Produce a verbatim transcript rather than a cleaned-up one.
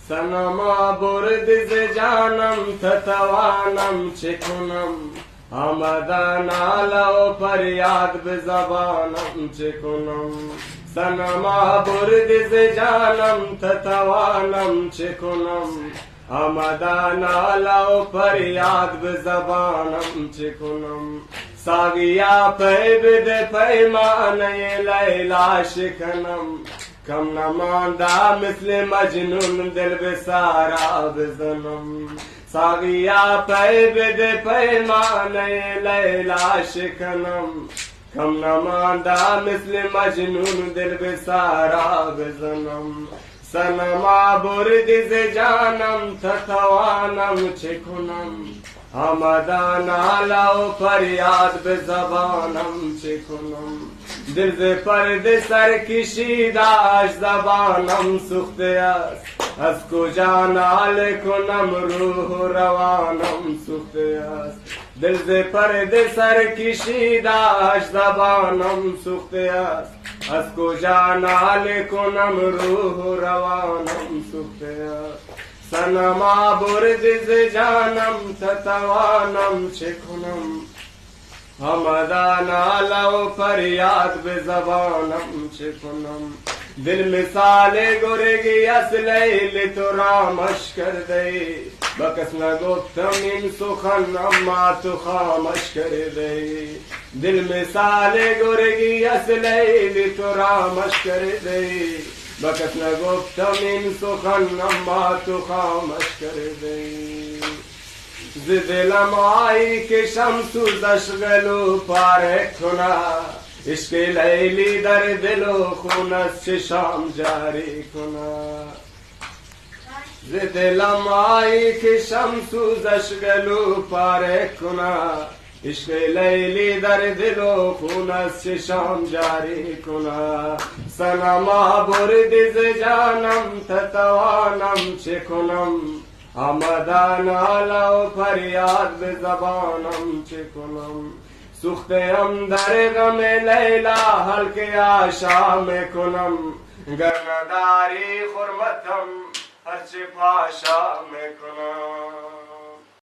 صنما برد ز جانم تتوانم چه کنم آمده ناله و فریاد به زبانم چه کنم صنما برد ز جانم تتوانم چه کنم آمده ناله و فریاد به زبانم چه کنم ساقیا پی بده پیمانه لیلا شکنم کم نمانده مثل مجنون دل به سارا بزنم ساقیا پی بده پیمانه لیلا شکنم کم نمانده مثل مجنون دل به سارا بزنم صنما برد ز جانم تتوانم چه کنم آمده ناله و فریاد به زبانم چه کنم دل ز پرده سر کشیده‌اش زبانم سوخته است از کجا ناله کنم روح و روانم سوخته است دل ز پرده سر کشیده‌اش زبانم سوخته است از کجا ناله کنم روح و روانم سوخته است صنما برد ز جانم تتوانم چه کنم آمده ناله و فریاد به زبانم چه کنم دل مثال گرگی از لیل تو رامش کرده با کس نگفتم این سخن اما تو خامش کرده دل مثال گرگی از لیل تو رامش کرده با کس نگفتم این سخن اما تو خامش کرده ز دلم آیی که شمسوزش گلو پاره کنه عشق لیلی در دل و خون از چشام جاری کنه ز دلم آیی که شمسوزش گلو پاره کنه عشق لیلی در دل و خون از چشام جاری کنه صنما برد ز جانم تتوانم چه کنم آمده ناله و فریاد به زبانم چه کنم سوخته ام در غم لیلا حلقه آشا میکنم گر نداری خرمتم هرچه پاشا میکنم